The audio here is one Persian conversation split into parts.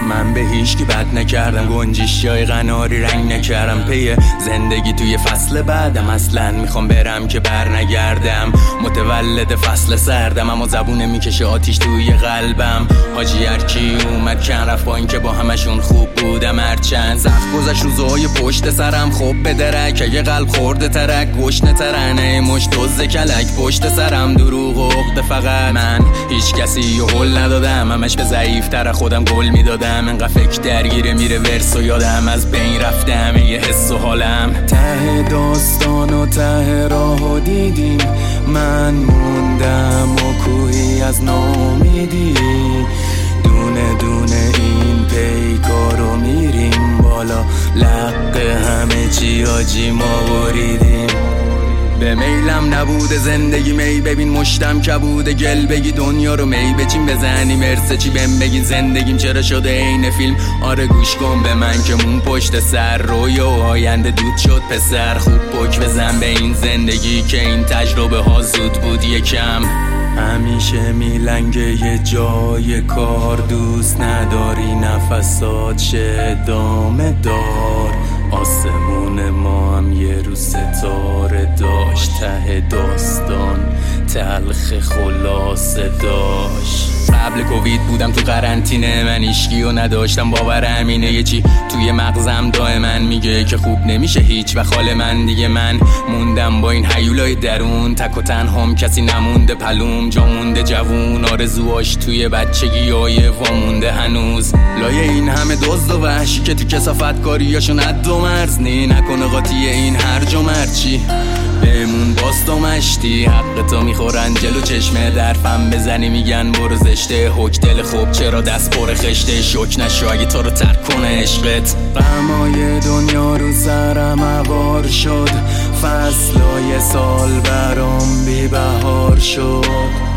من به هیچ کی بد نکردم، گنجیش یای قناری رنگ نکردم. پی زندگی توی فصل بعدم، اصلا میخوام برم که بر نگردم. متولد فصل سردم، اما زبونه میکشه آتیش توی قلبم. حاجی هرکی اومد کن رفت با این که با همشون خوب بودم. هرچند سخت گذشت روزای پشت سرم، خب به درک اگه قلب خورده ترک گشنه ترنه مش دوز کلک پشت سرم. دروغ و عقده فقط من هیچ کسی و حل ندادم، همش به ضعیف تر خودم گل میدادم. انقدر فکر درگیره میره ورس و یادم از بین رفته همه یه حس و حالم. ته داستان و ته راهو دیدیم، من موندم و کوهی از نامیدی. دونه دونه این پیکارو میریم بالا، لقه همه چی آجی ما بریدیم. به میلم نبوده زندگی می ببین مشتم کبوده، گل بگی دنیا رو می بچین بزنی مرسه چی بهم بگین زندگیم چرا شده این فیلم. آره گوش کن به من که مون پشت سر روی و آینده دود شد پسر. خوب پک بزن به این زندگی که این تجربه ها زود بود یکم. همیشه میلنگه یه جای کار، دوست نداری نفسات شه ادامه دار. آسمون ما هم یه رو ستاره داشت، ته داستان تلخ خلاصه داشت. قبل کووید بودم تو قرنطینه، من ایشگیو نداشتم باور همینه. یه چی توی مغزم دائما میگه که خوب نمیشه هیچ و خال من دیگه. من موندم با این هیولای درون، تک و تنهام کسی نمونده پلوم. جا مونده جوون آرزواش توی بچگی های وامونده هنوز. لایه این همه دزد و وحشی که تو کسافت کاریاشون حد و مرز نی نکنه قاطی این هرج و مرچی. بمون باست و مشتی حق تو میخورن جلو چشمه درفم بزنی میگن برو زشته. حک دل خوب چرا دست پر خشته، شک نشو اگه تو رو ترک کنه عشقت. غمای دنیا رو سرم عوار شد، فصلای سال برام بی بهار شد.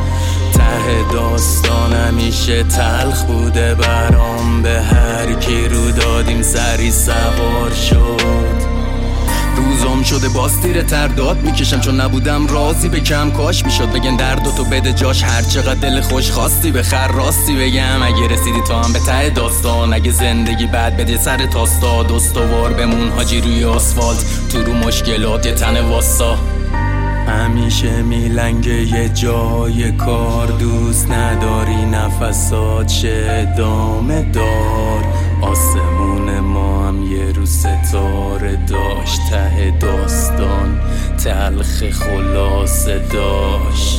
ته داستان همیشه تلخ بوده برام، به هر کی رو دادیم سری سوار شد. روزم شده باز تیر تر داد میکشم چون نبودم راضی به کم. کاش میشد بگن درد و تو بده جاش، هر چقدر دل خوش خواستی بخر راستی بگم. اگه رسیدی تو هم به ته داستان، اگه زندگی بعد بده سر تاستا. دوستوار بمون حاجی روی آسفالت، تو رو مشکلات یه تن واسا. همیشه میلنگه یه جای کار، دوست نداری نفسات شه ادامه دار. آسمون ما هم یه رو ستاره داشت، ته داستان تلخ خلاصه داشت.